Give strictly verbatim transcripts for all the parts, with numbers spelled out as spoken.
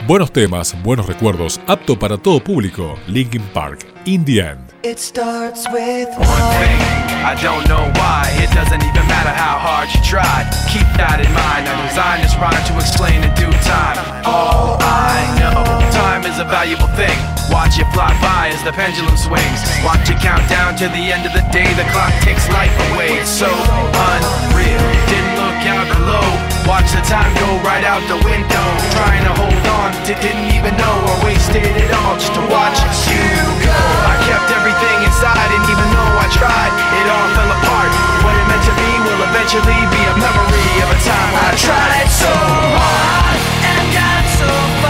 Buenos temas, buenos recuerdos, apto para todo público. Linkin Park, In the End. It starts with one thing, I don't know why. It doesn't even matter how hard you try. Keep that in mind. I designed this rhyme to explain in due time. All I know, time is a valuable thing. Watch it fly by as the pendulum swings. Watch it count down to the end of the day. The clock takes life away. It's so unreal. Didn't look out below. Watch the time go right out the window. Trying to hold on, didn't even know or wasted it all just to watch you go. I kept everything inside, and even though I tried, it all fell apart. What it meant to be will eventually be a memory of a time I tried so hard and got so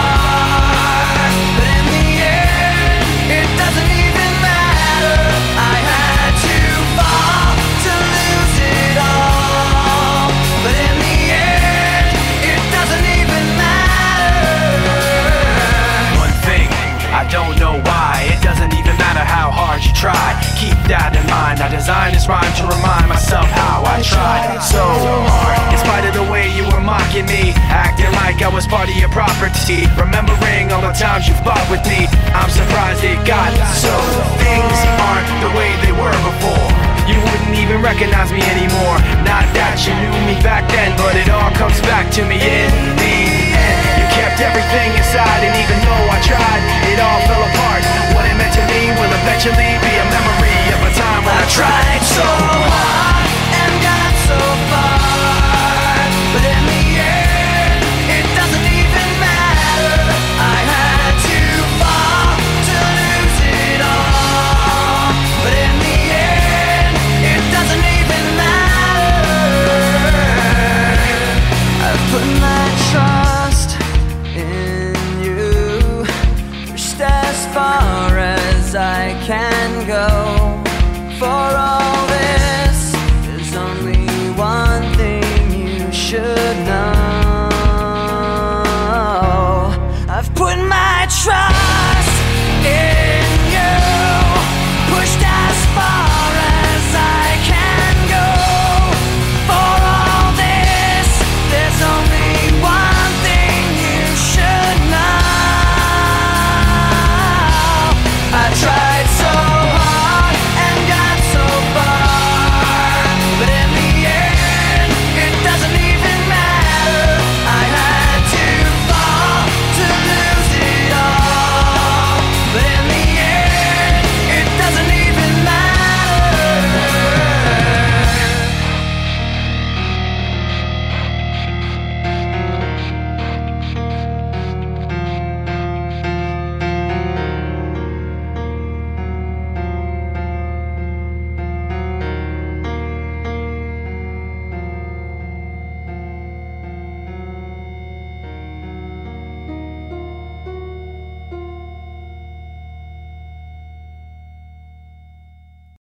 far, but in the end, it doesn't even matter. I had to fall to lose it all, but in the end, it doesn't even matter. One thing, I don't know why. It doesn't even matter how hard you try. Keep that in mind. I designed this rhyme to remind myself how I tried so hard. In spite of the way you were mocking me, acting like I was part of your property, remembering all the times you fought with me, I'm surprised it got so. Things aren't the way they were before. You wouldn't even recognize me anymore. Not that you knew me back then, but it all comes back to me in the end. You kept everything inside, and even though I tried, it all fell apart. What it meant to me will eventually be a memory of a time when I tried so hard and got so far, but in the end, it doesn't even matter. I had to fall to lose it all, but in the end, it doesn't even matter. I've put my trust in you, pushed as far as I can go.